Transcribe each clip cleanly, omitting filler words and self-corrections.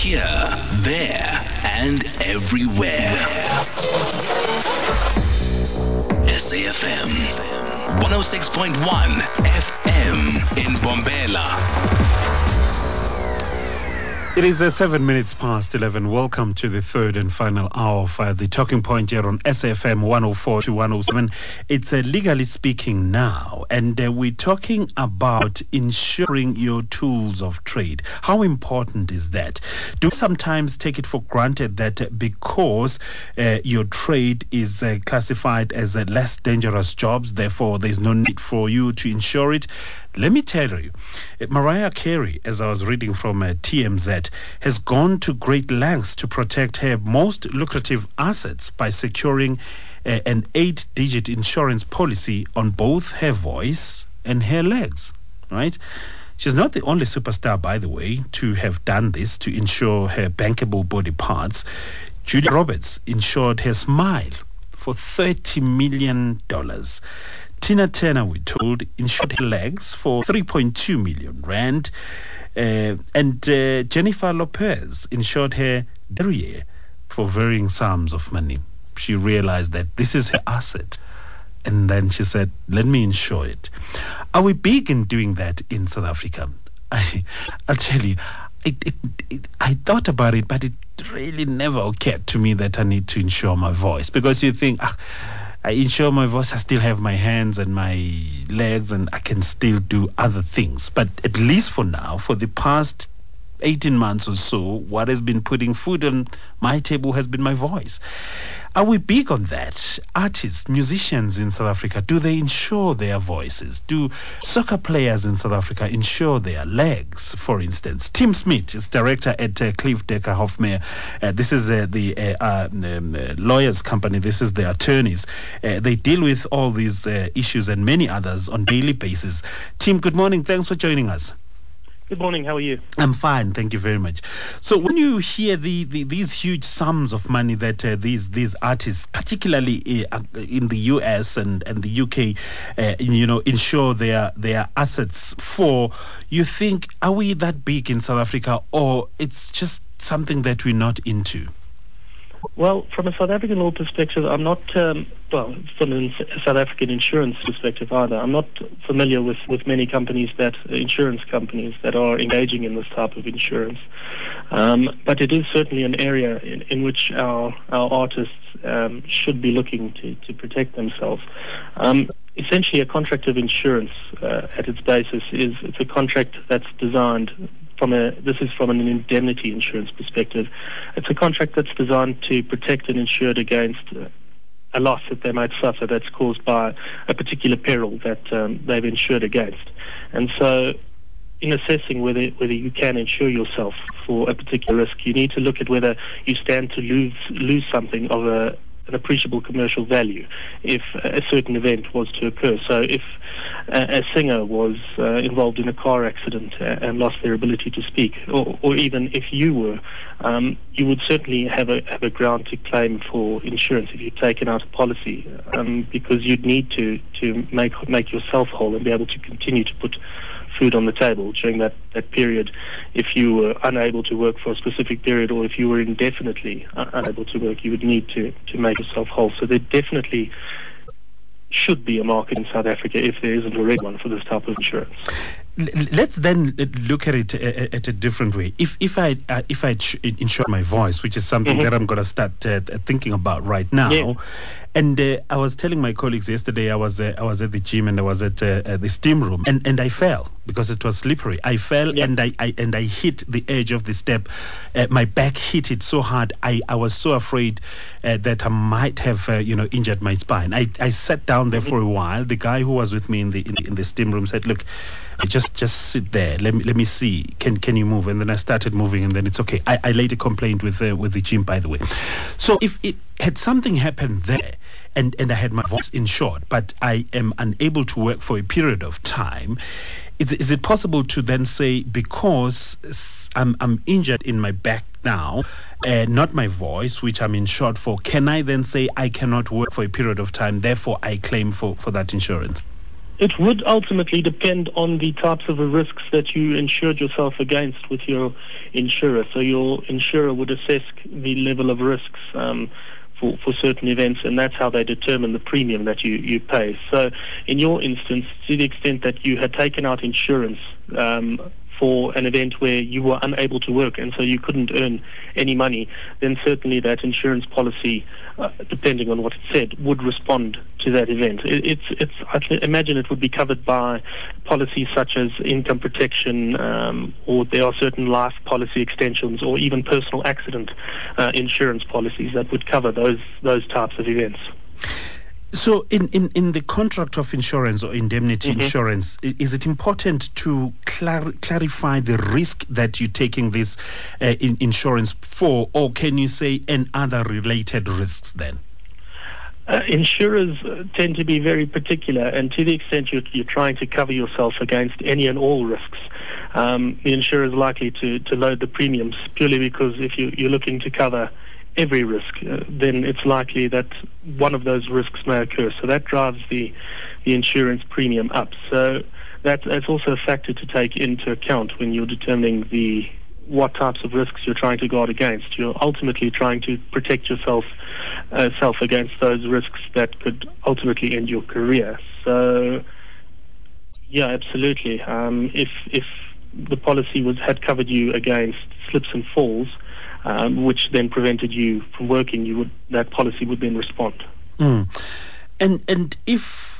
Here, there, and everywhere. SAFM 106.1 FM in Bombela. It is 7 minutes past 11. Welcome to the third and final hour of the Talking Point here on SAFM 104 to 107. It's Legally Speaking now, and we're talking about insuring your tools of trade. How important is that? Do we sometimes take it for granted that because your trade is classified as less dangerous jobs, therefore there's no need for you to insure it? Let me tell you, Mariah Carey, as I was reading from TMZ, has gone to great lengths to protect her most lucrative assets by securing an 8-digit insurance policy on both her voice and her legs, right? She's not the only superstar, by the way, to have done this to insure her bankable body parts. Julia Roberts insured her smile for $30 million. Tina Turner, we told, insured her legs for 3.2 million rand. And Jennifer Lopez insured her derriere for varying sums of money. She realized that this is her asset. And then she said, let me insure it. Are we big in doing that in South Africa? I'll tell you, I thought about it, but it really never occurred to me that I need to insure my voice. Because you think, I insure my voice, I still have my hands and my legs, and I can still do other things. But at least for now, for the past 18 months or so, what has been putting food on my table has been my voice. Are we big on that? Artists, musicians in South Africa, do they insure their voices? Do soccer players in South Africa insure their legs, for instance? Tim Smith is director at Cliff Decker Hofmeyr. This is the lawyers company. This is the attorneys. They deal with all these issues and many others on daily basis. Tim, good morning. Thanks for joining us. Good morning. How are you? I'm fine. Thank you very much. So when you hear these huge sums of money that these artists, particularly in the US and the UK, insure their assets for, you think, are we that big in South Africa, or it's just something that we're not into? Well, from a South African law perspective, I'm not, from a South African insurance perspective either, I'm not familiar with many companies insurance companies that are engaging in this type of insurance. But it is certainly an area in which our artists should be looking to protect themselves. Essentially, a contract of insurance at its basis it's a contract that's designed this is from an indemnity insurance perspective. It's a contract that's designed to protect an insured against a loss that they might suffer that's caused by a particular peril that they've insured against. And so in assessing whether you can insure yourself for a particular risk, you need to look at whether you stand to lose something of an appreciable commercial value if a certain event was to occur. So if a singer was involved in a car accident and lost their ability to speak, or even if you were, you would certainly have a ground to claim for insurance if you'd taken out a policy, because you'd need to make yourself whole and be able to continue to put food on the table during that period if you were unable to work for a specific period, or if you were indefinitely unable to work, you would need to make yourself whole. So there definitely should be a market in South Africa, if there isn't already one, for this type of insurance. Let's then look at it at a different way. If I insure my voice, which is something that I'm going to start thinking about right now. Yeah. And I was telling my colleagues yesterday, I was at the gym and I was at the steam room, and I fell because it was slippery. I fell, and I hit the edge of the step. My back hit it so hard. I was so afraid that I might have injured my spine. I sat down there for a while. The guy who was with me in the steam room said, "Look, just sit there. Let me see. Can you move?" And then I started moving, and then it's okay. I later complained with the gym, by the way. So if it had something happened there, and I had my voice insured, but I am unable to work for a period of time, is it possible to then say, because I'm injured in my back now, not my voice, which I'm insured for, can I then say I cannot work for a period of time, therefore I claim for that insurance? It would ultimately depend on the types of risks that you insured yourself against with your insurer. So your insurer would assess the level of risks for certain events, and that's how they determine the premium that you pay. So in your instance, to the extent that you had taken out insurance for an event where you were unable to work and so you couldn't earn any money, then certainly that insurance policy, depending on what it said, would respond to that event. I can imagine it would be covered by policies such as income protection, or there are certain life policy extensions, or even personal accident insurance policies that would cover those types of events. So in the contract of insurance or indemnity insurance, is it important to clarify the risk that you're taking this insurance for, or can you say and other related risks then? Insurers tend to be very particular, and to the extent you're trying to cover yourself against any and all risks, the insurer is likely to load the premiums, purely because if you're looking to cover every risk, then it's likely that one of those risks may occur. So that drives the insurance premium up. So that's also a factor to take into account when you're determining what types of risks you're trying to guard against. You're ultimately trying to protect yourself against those risks that could ultimately end your career. So, yeah, absolutely. If the policy had covered you against slips and falls, which then prevented you from working, that policy would then respond. And if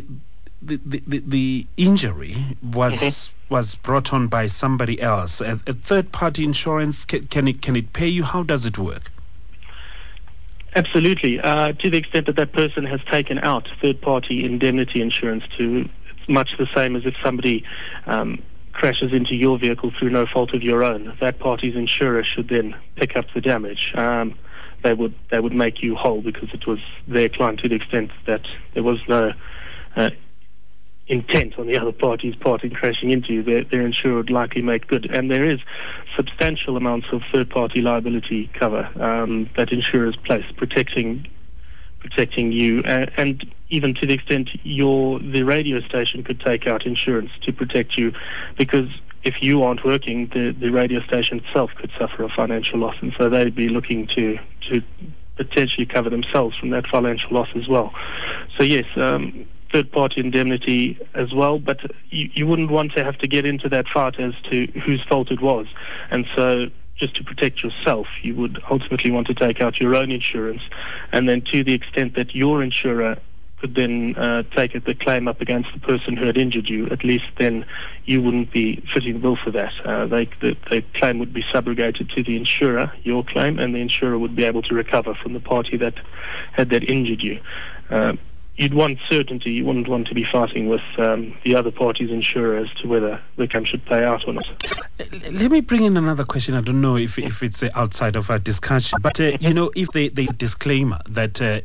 the injury was brought on by somebody else, a third-party insurance, can it pay you? How does it work? Absolutely. To the extent that person has taken out third-party indemnity insurance, it's much the same as if somebody crashes into your vehicle through no fault of your own. That party's insurer should then pick up the damage. They would make you whole because it was their client, to the extent that there was no intent on the other party's part in crashing into you. Their insurer would likely make good. And there is substantial amounts of third-party liability cover that insurers place, protecting you, and even to the extent the radio station could take out insurance to protect you, because if you aren't working, the radio station itself could suffer a financial loss, and so they'd be looking to potentially cover themselves from that financial loss as well. So yes, third-party indemnity as well, but you wouldn't want to have to get into that fight as to whose fault it was, and so just to protect yourself, you would ultimately want to take out your own insurance, and then to the extent that your insurer could then take the claim up against the person who had injured you, at least then you wouldn't be footing the bill for that. The claim would be subrogated to the insurer, your claim, and the insurer would be able to recover from the party that injured you. You'd want certainty. You wouldn't want to be fighting with the other party's insurer as to whether the claim should pay out or not. Let me bring in another question. I don't know if it's outside of our discussion, but if the disclaimer that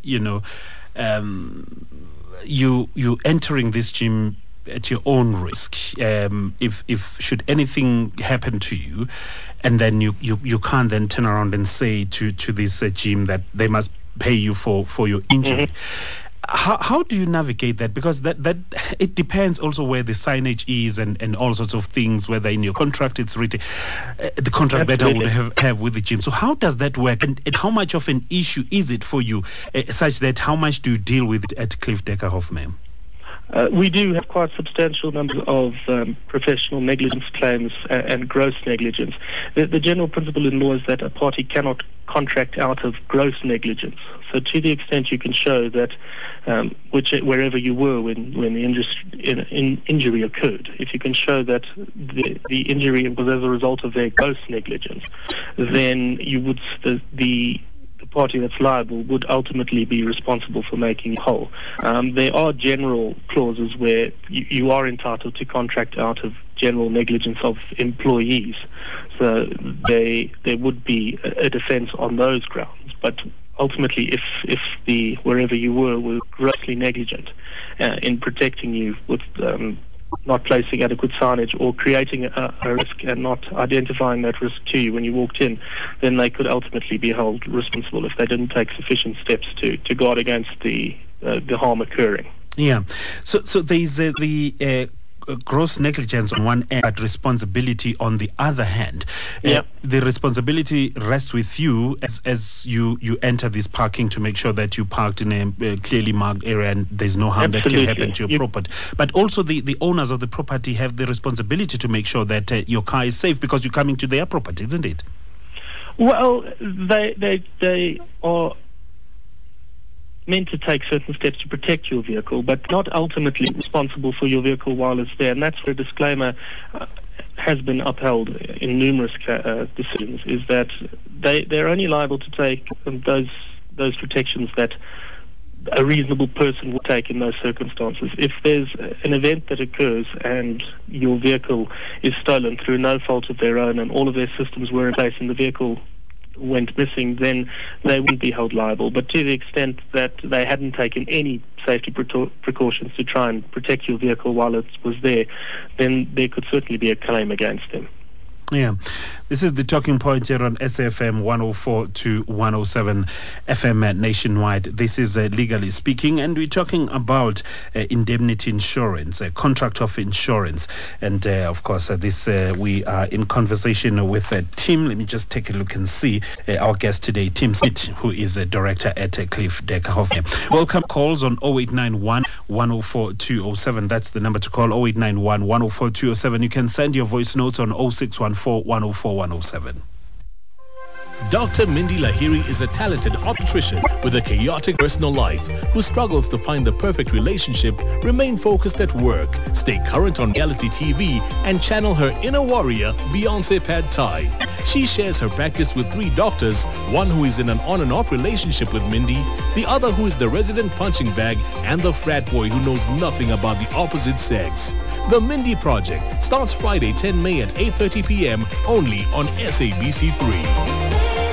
you entering this gym at your own risk, if should anything happen to you, and then you can't then turn around and say to this gym that they must pay you for your injury. How do you navigate that? Because that it depends also where the signage is and all sorts of things, whether in your contract it's written, the contract that I would have with the gym. So how does that work, and how much of an issue is it for you, such that how much do you deal with it at Cliff Decker Hoffman? We do have quite substantial numbers of professional negligence claims and gross negligence. The general principle in law is that a party cannot contract out of gross negligence. So to the extent you can show that wherever you were when the injury occurred, if you can show that the injury was as a result of their gross negligence, then the party that's liable would ultimately be responsible for making you whole. There are general clauses where you are entitled to contract out of general negligence of employees. So there would be a defense on those grounds. But ultimately, if wherever you were grossly negligent in protecting you with not placing adequate signage or creating a risk and not identifying that risk to you when you walked in, then they could ultimately be held responsible if they didn't take sufficient steps to guard against the harm occurring. Yeah. So there's the gross negligence on one end, but responsibility on the other hand. Yeah. The responsibility rests with you as you enter this parking to make sure that you parked in a clearly marked area and there's no harm that can happen to your property. But also the owners of the property have the responsibility to make sure that your car is safe because you're coming to their property, isn't it? Well, they are meant to take certain steps to protect your vehicle, but not ultimately responsible for your vehicle while it's there. And that's where the disclaimer has been upheld in numerous decisions, is that they're only liable to take those protections that a reasonable person would take in those circumstances. If there's an event that occurs and your vehicle is stolen through no fault of their own and all of their systems were in place and the vehicle went missing, then they wouldn't be held liable. But to the extent that they hadn't taken any safety precautions to try and protect your vehicle while it was there, then there could certainly be a claim against them. Yeah. This is the talking point here on SAFM 104 to 107 FM nationwide. This is Legally Speaking, and we're talking about indemnity insurance, contract of insurance. And of course, we are in conversation with Tim. Let me just take a look and see our guest today, Tim Smith, who is a director at Cliff Decker. Welcome calls on 0891 104 207. That's the number to call, 0891 104 207. You can send your voice notes on 0614 104 107. Dr. Mindy Lahiri is a talented obstetrician with a chaotic personal life who struggles to find the perfect relationship, remain focused at work, stay current on reality TV, and channel her inner warrior, Beyonce Pad Thai. She shares her practice with 3 doctors, one who is in an on and off relationship with Mindy, the other who is the resident punching bag, and the frat boy who knows nothing about the opposite sex. The Mindy Project starts Friday 10 May at 8:30 p.m. only on SABC3.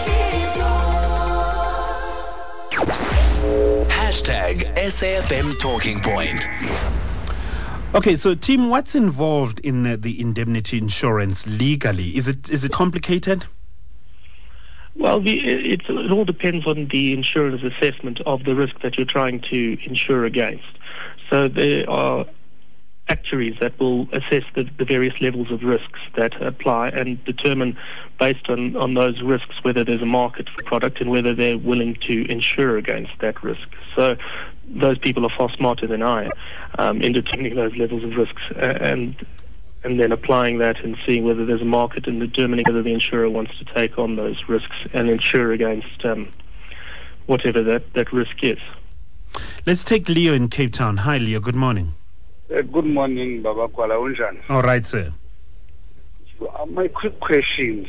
#SAFM Talking Point. Okay, so Tim, what's involved in the indemnity insurance legally? Is it complicated? Well, it all depends on the insurer's assessment of the risk that you're trying to insure against. So there are actuaries that will assess the various levels of risks that apply and determine based on those risks whether there's a market for the product and whether they're willing to insure against that risk. So those people are far smarter than I am in determining those levels of risks and then applying that and seeing whether there's a market and determining whether the insurer wants to take on those risks and insure against whatever that risk is. Let's take Leo in Cape Town. Hi, Leo. Good morning. Good morning, Baba Kwala Unjan. All right, sir. My quick questions.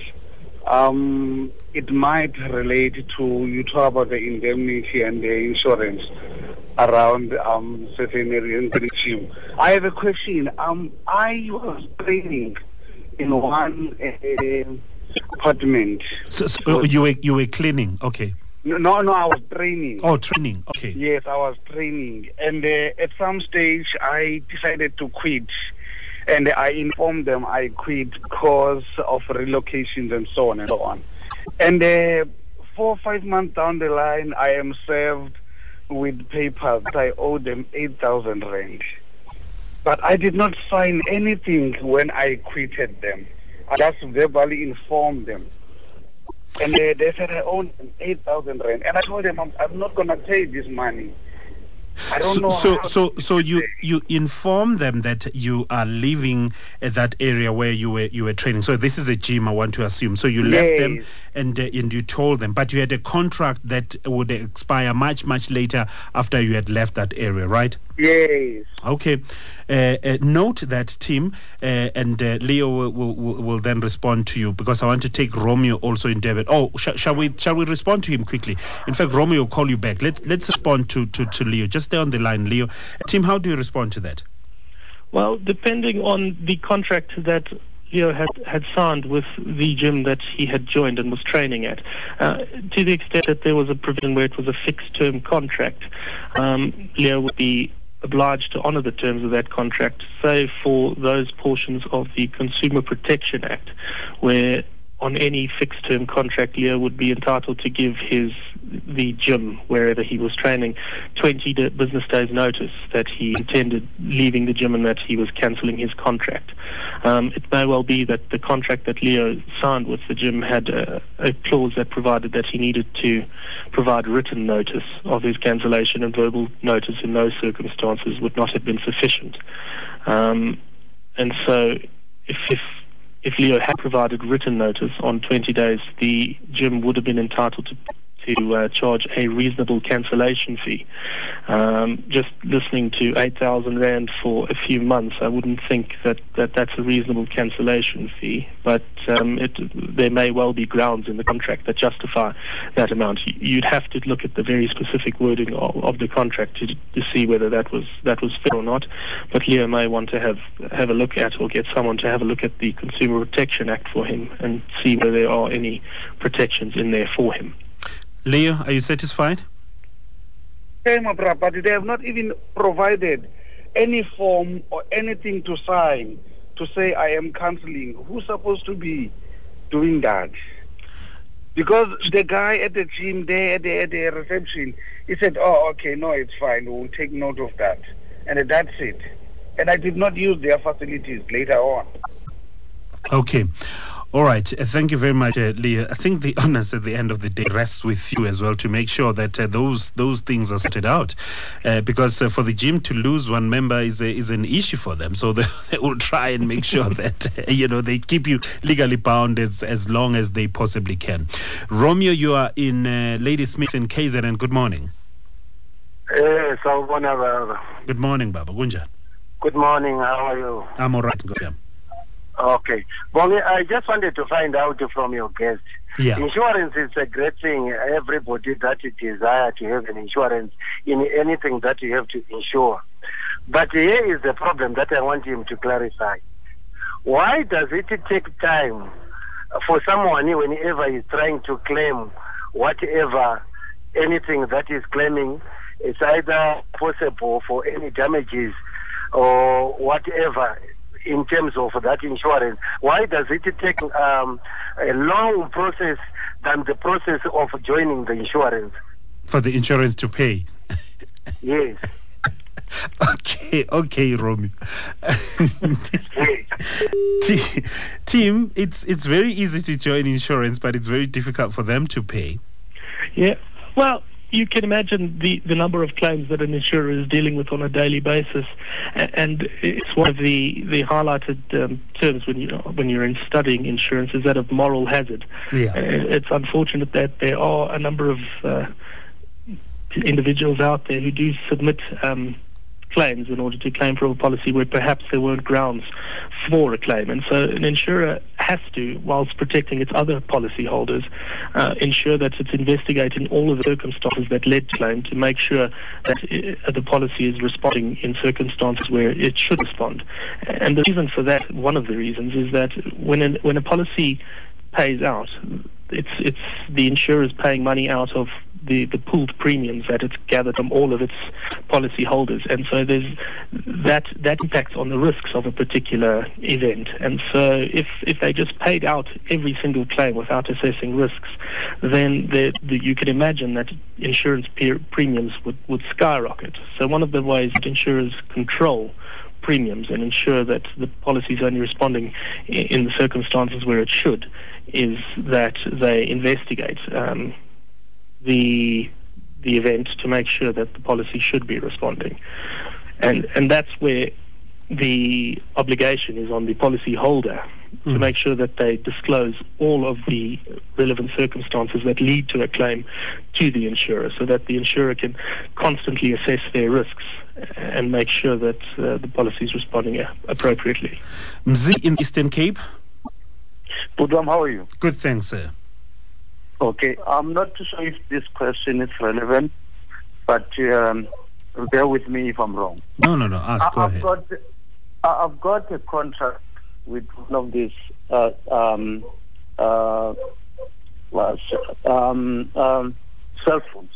It might relate to, you talk about the indemnity and the insurance around certain areas in the gym. I have a question. I was training in one apartment. So you were cleaning, okay. No, I was training. Oh, training, okay. Yes, I was training. And at some stage, I decided to quit. And I informed them I quit because of relocations and so on and so on. And 4 or 5 months down the line, I am served with papers that I owe them 8,000 rand. But I did not sign anything when I quitted them. I just verbally informed them. And they said I owe them 8,000 rand. And I told them I'm not going to pay this money. I don't know. So you inform them that you are leaving that area where you were training. So this is a gym, I want to assume. So you left them and you told them, but you had a contract that would expire much later after you had left that area, right? Yes. Okay. Note that, Tim, and Leo will then respond to you because I want to take Romeo also in debit. Oh, shall we respond to him quickly? In fact, Romeo will call you back. Let's respond to Leo. Just stay on the line, Leo. Tim, how do you respond to that? Well, depending on the contract that Leo had signed with the gym that he had joined and was training at, to the extent that there was a provision where it was a fixed-term contract, Leo would be obliged to honour the terms of that contract, save for those portions of the Consumer Protection Act, where on any fixed-term contract, Leo would be entitled to give his the gym wherever he was training 20 business days notice that he intended leaving the gym and that he was cancelling his contract. It may well be that the contract that Leo signed with the gym had a clause that provided that he needed to provide written notice of his cancellation, and verbal notice in those circumstances would not have been sufficient. And so if Leo had provided written notice on 20 days, the gym would have been entitled to charge a reasonable cancellation fee. Just listening to 8,000 Rand for a few months, I wouldn't think that that's a reasonable cancellation fee, but there may well be grounds in the contract that justify that amount. You'd have to look at the very specific wording of the contract to see whether that was fair or not, but Leo may want to have a look at, or get someone to have a look at the Consumer Protection Act for him and see whether there are any protections in there for him. Leo, are you satisfied? Okay, my brother, but they have not even provided any form or anything to sign to say I am cancelling. Who's supposed to be doing that? Because the guy at the gym there at the reception, he said, oh, okay, no, it's fine. We'll take note of that. And that's it. And I did not use their facilities later on. Okay. All right. Thank you very much, Leah. I think the onus at the end of the day rests with you as well to make sure that those things are sorted out. Because for the gym to lose one member is an issue for them. So they will try and make sure that, they keep you legally bound as long as they possibly can. Romeo, you are in Ladysmith in KZN. Good morning. Yes, Baba. Good morning, Baba. Gunja. Good morning. How are you? I'm all right. Good. Okay. Bongi, I just wanted to find out from your guest. Yeah. Insurance is a great thing. Everybody that desire to have an insurance in anything that you have to insure. But here is the problem that I want him to clarify. Why does it take time for someone whenever he's trying to claim whatever, anything that is claiming, it's either possible for any damages or whatever, in terms of that insurance? Why does it take a long process than the process of joining the insurance? For the insurance to pay? Yes. Okay, Romeo. Team, it's very easy to join insurance, but it's very difficult for them to pay. Yeah. Well, you can imagine the number of claims that an insurer is dealing with on a daily basis, and it's one of the highlighted terms when you're in studying insurance is that of moral hazard. Yeah. It's unfortunate that there are a number of individuals out there who do submit claims in order to claim for a policy where perhaps there weren't grounds for a claim. And so an insurer has to, whilst protecting its other policyholders, ensure that it's investigating all of the circumstances that led to claim to make sure that the policy is responding in circumstances where it should respond. And the reason for that, one of the reasons, is that when a policy pays out, it's the insurers paying money out of the pooled premiums that it's gathered from all of its policy holders, and so there's that impacts on the risks of a particular event. And so if they just paid out every single claim without assessing risks, then you can imagine that insurance premiums would skyrocket. So one of the ways that insurers control premiums and ensure that the policy is only responding in the circumstances where it should is that they investigate the event to make sure that the policy should be responding. And that's where the obligation is on the policy holder to make sure that they disclose all of the relevant circumstances that lead to a claim to the insurer, so that the insurer can constantly assess their risks and make sure that the policy is responding appropriately. Mzi in Eastern Cape. Budwam, how are you? Good, thanks, sir. Okay, I'm not too sure if this question is relevant, but bear with me if I'm wrong. No, ask, go ahead. I've got a contract with one of these cell phones.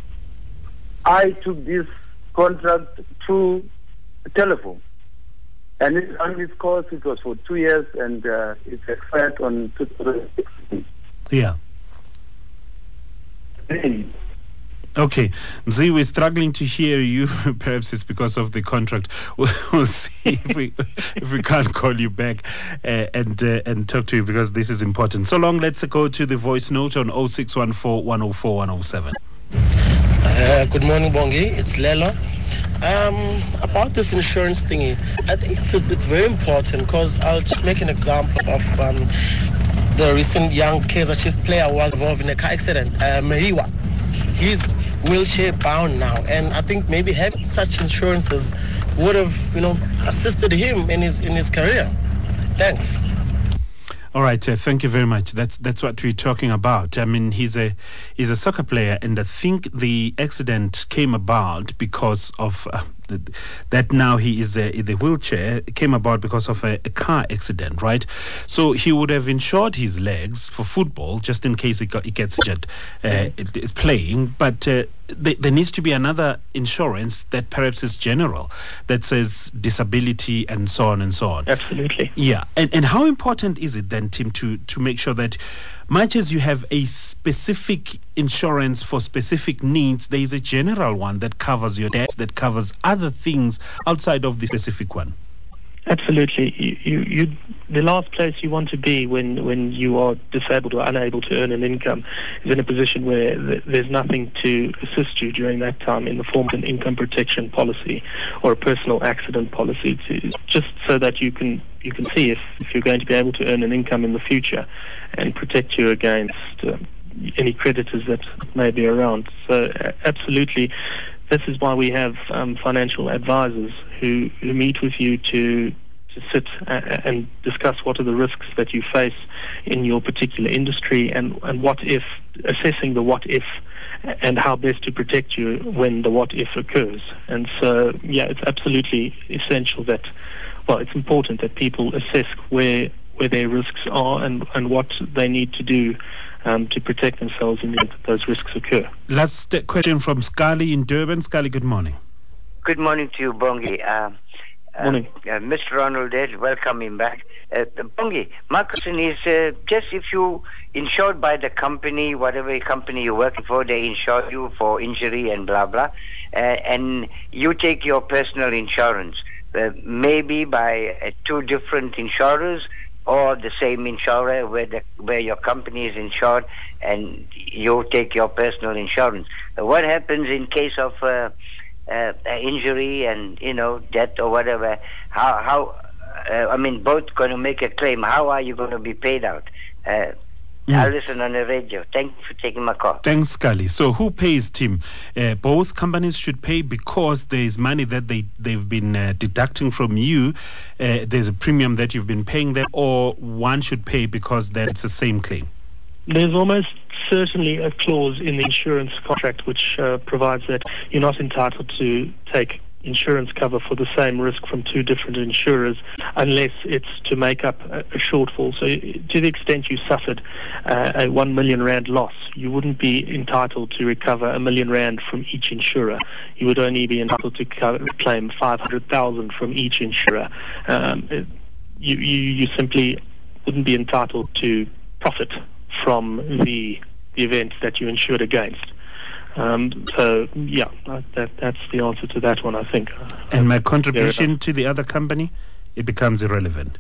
I took this contract through telephone. And on this course, it was for 2 years, and it's expired on 2016. Yeah. Okay, Mzi, we're struggling to hear you. Perhaps it's because of the contract. We'll see if we can't call you back and talk to you, because this is important. So long, let's go to the voice note on 0614 104 107. Good morning, Bongi. It's Lelo. About this insurance thingy, I think it's very important, because I'll just make an example of the recent young Kaizer Chiefs player who was involved in a car accident, Mahiwa. He's wheelchair bound now, and I think maybe having such insurances would have, assisted him in his career. Thanks. All right, thank you very much. That's what we're talking about. I mean, he's a soccer player, and I think the accident came about because of that. Now he is the wheelchair came about because of a car accident, right? So he would have insured his legs for football just in case he gets injured playing, but there needs to be another insurance that perhaps is general, that says disability and so on and so on. Absolutely. Yeah. And how important is it then, Tim, to make sure that much as you have a specific insurance for specific needs, there is a general one that covers your debts, that covers other things outside of the specific one? Absolutely. You the last place you want to be when you are disabled or unable to earn an income is in a position where there's nothing to assist you during that time in the form of an income protection policy or a personal accident policy, just so that you can see if you're going to be able to earn an income in the future and protect you against any creditors that may be around. So absolutely, this is why we have financial advisors who meet with you to sit and discuss what are the risks that you face in your particular industry, and what if, assessing the what if and how best to protect you when the what if occurs. And so, yeah, it's absolutely essential that, well, it's important that people assess where their risks are and what they need to do to protect themselves in the event that those risks occur. Last question from Scully in Durban. Scully, good morning. Good morning to you, Bongi. Morning. Mr. Ronald, welcome him back. Bongi, my question is, just if you insured by the company, whatever company you're working for, they insure you for injury and blah, blah, and you take your personal insurance, maybe by two different insurers, or the same insurer where your company is insured and you take your personal insurance. What happens in case of injury and death or whatever? How both going to make a claim. How are you going to be paid out? I'll listen on the radio. Thank you for taking my call. Thanks, Scully. So who pays, Tim? Both companies should pay because there is money that they've been deducting from you. There's a premium that you've been paying them, or one should pay because that's the same claim? There's almost certainly a clause in the insurance contract which provides that you're not entitled to take insurance cover for the same risk from two different insurers unless it's to make up a shortfall. So to the extent you suffered a 1 million rand loss, you wouldn't be entitled to recover R1 million from each insurer. You would only be entitled to claim 500,000 from each insurer. You simply wouldn't be entitled to profit from the event that you insured against. So, yeah, that's the answer to that one, I think. And my contribution to the other company, it becomes irrelevant.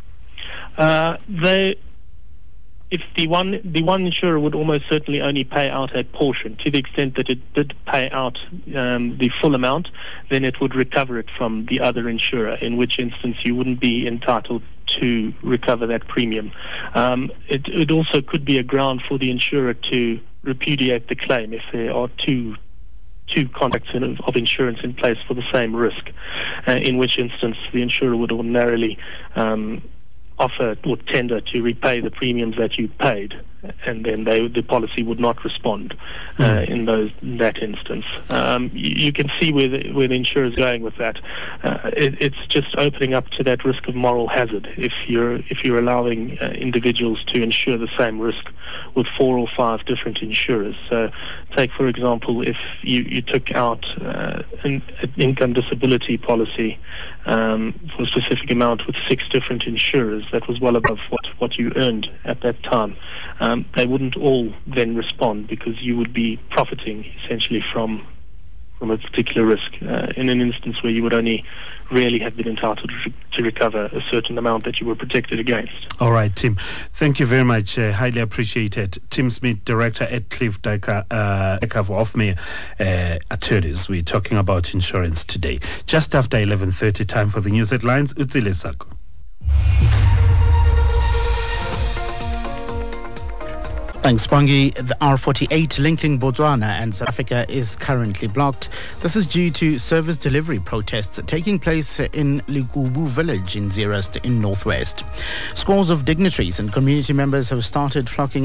If the one insurer would almost certainly only pay out a portion, to the extent that it did pay out the full amount, then it would recover it from the other insurer, in which instance you wouldn't be entitled to recover that premium. It also could be a ground for the insurer to repudiate the claim if there are two contracts of insurance in place for the same risk, in which instance the insurer would ordinarily offer or tender to repay the premiums that you paid, and then the policy would not respond in that instance. You can see where the insurer is going with that. It's just opening up to that risk of moral hazard if you're allowing individuals to insure the same risk with 4 or 5 different insurers. So take, for example, if you took out an income disability policy for a specific amount with 6 different insurers, that was well above what you earned at that time. They wouldn't all then respond, because you would be profiting essentially from a particular risk in an instance where you would only really have been entitled to recover a certain amount that you were protected against. All right, Tim. Thank you very much. Highly appreciated. Tim Smith, Director at Cliff Dyker Hofmeyr Attorneys. We're talking about insurance today. Just after 11:30, time for the news headlines. Utsile Sako. Thanks, Bongi. The R48 linking Botswana and South Africa is currently blocked. This is due to service delivery protests taking place in Likubu village in Zeerust in Northwest. Scores of dignitaries and community members have started flocking